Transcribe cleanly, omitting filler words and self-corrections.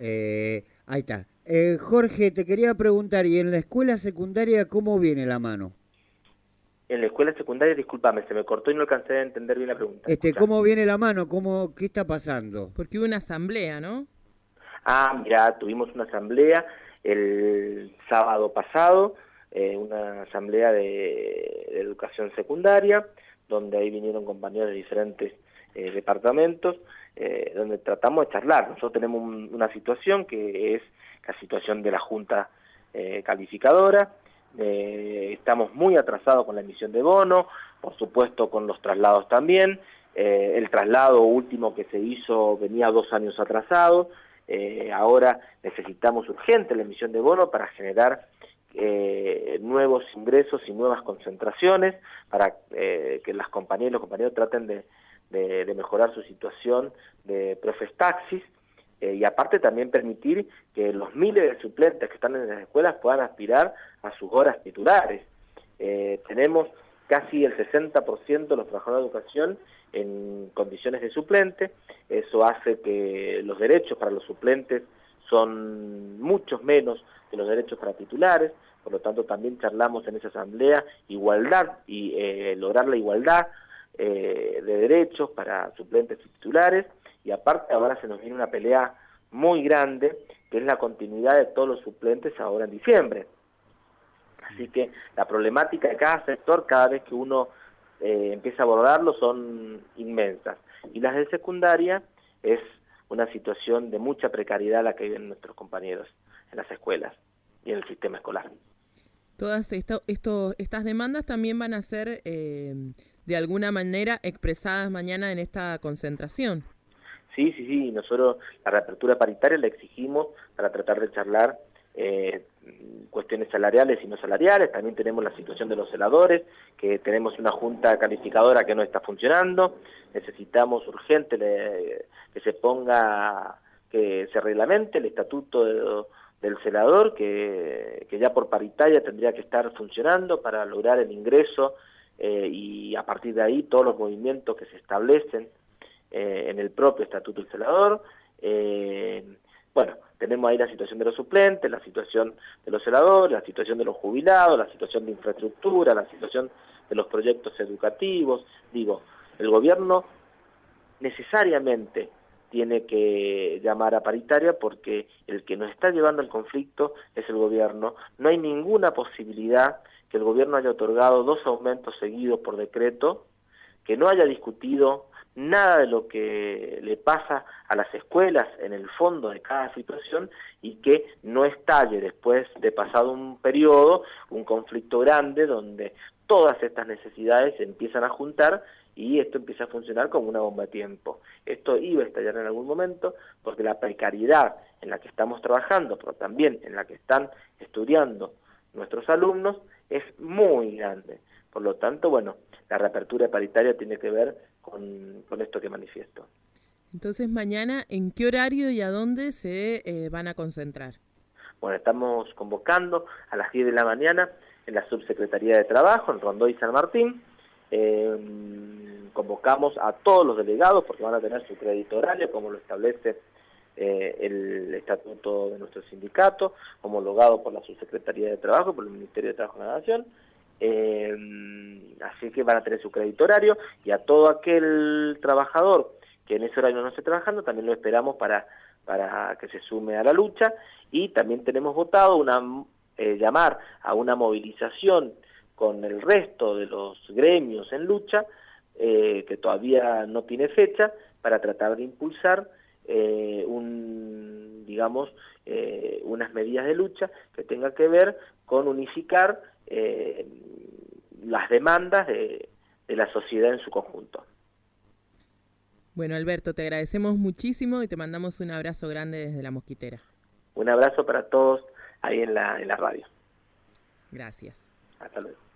Ahí está. Jorge, te quería preguntar, ¿y en la escuela secundaria cómo viene la mano? En la escuela secundaria, discúlpame, se me cortó y no alcancé a entender bien la pregunta. Escuchá. ¿Cómo viene la mano? ¿Qué está pasando? Porque hubo una asamblea, ¿no? Mira, tuvimos una asamblea el sábado pasado, una asamblea de educación secundaria, donde ahí vinieron compañeros de diferentes departamentos, donde tratamos de charlar. Nosotros tenemos una situación que es la situación de la Junta Calificadora. Estamos muy atrasados con la emisión de bono, por supuesto con los traslados también. El traslado último que se hizo venía 2 años atrasado. Ahora necesitamos urgente la emisión de bono para generar nuevos ingresos y nuevas concentraciones para que las compañías y los compañeros traten de mejorar su situación de profes taxis, y aparte también permitir que los miles de suplentes que están en las escuelas puedan aspirar a sus horas titulares. Tenemos casi el 60% de los trabajadores de educación en condiciones de suplente. Eso hace que los derechos para los suplentes son muchos menos que los derechos para titulares. Por lo tanto, también charlamos en esa asamblea igualdad y lograr la igualdad de derechos para suplentes y titulares. Y aparte ahora se nos viene una pelea muy grande, que es la continuidad de todos los suplentes ahora en diciembre. Así que la problemática de cada sector, cada vez que uno empieza a abordarlo, son inmensas. Y las de secundaria es una situación de mucha precariedad la que viven nuestros compañeros en las escuelas y en el sistema escolar. Todas estas demandas también van a ser de alguna manera expresadas mañana en esta concentración. Sí, nosotros la reapertura paritaria la exigimos para tratar de charlar cuestiones salariales y no salariales. También tenemos la situación de los celadores, que tenemos una junta calificadora que no está funcionando. Necesitamos urgente que se reglamente el estatuto del celador, que ya por paritaria tendría que estar funcionando para lograr el ingreso, y a partir de ahí todos los movimientos que se establecen en el propio estatuto del celador. Bueno, tenemos ahí la situación de los suplentes, la situación de los celadores, la situación de los jubilados, la situación de infraestructura, la situación de los proyectos educativos. Digo, el gobierno necesariamente tiene que llamar a paritaria porque el que nos está llevando el conflicto es el gobierno. No hay ninguna posibilidad que el gobierno haya otorgado 2 aumentos seguidos por decreto, que no haya discutido nada de lo que le pasa a las escuelas en el fondo de cada situación, y que no estalle después de pasado un periodo, un conflicto grande donde todas estas necesidades se empiezan a juntar y esto empieza a funcionar como una bomba de tiempo. Esto iba a estallar en algún momento porque la precariedad en la que estamos trabajando, pero también en la que están estudiando nuestros alumnos, es muy grande. Por lo tanto, bueno, la reapertura paritaria tiene que ver con esto que manifiesto. Entonces, mañana, ¿en qué horario y a dónde se van a concentrar? Bueno, estamos convocando a las 10 de la mañana en la Subsecretaría de Trabajo, en Rondó y San Martín. Convocamos a todos los delegados porque van a tener su crédito horario, como lo establece el estatuto de nuestro sindicato, homologado por la Subsecretaría de Trabajo, por el Ministerio de Trabajo de la Nación. Así que van a tener su crédito horario, y a todo aquel trabajador que en ese horario no esté trabajando también lo esperamos para que se sume a la lucha. Y también tenemos votado llamar a una movilización con el resto de los gremios en lucha, que todavía no tiene fecha, para tratar de impulsar unas medidas de lucha que tengan que ver con unificar las demandas de la sociedad en su conjunto. Bueno, Alberto, te agradecemos muchísimo y te mandamos un abrazo grande desde La Mosquitera. Un abrazo para todos ahí en la radio. Gracias. Hasta luego.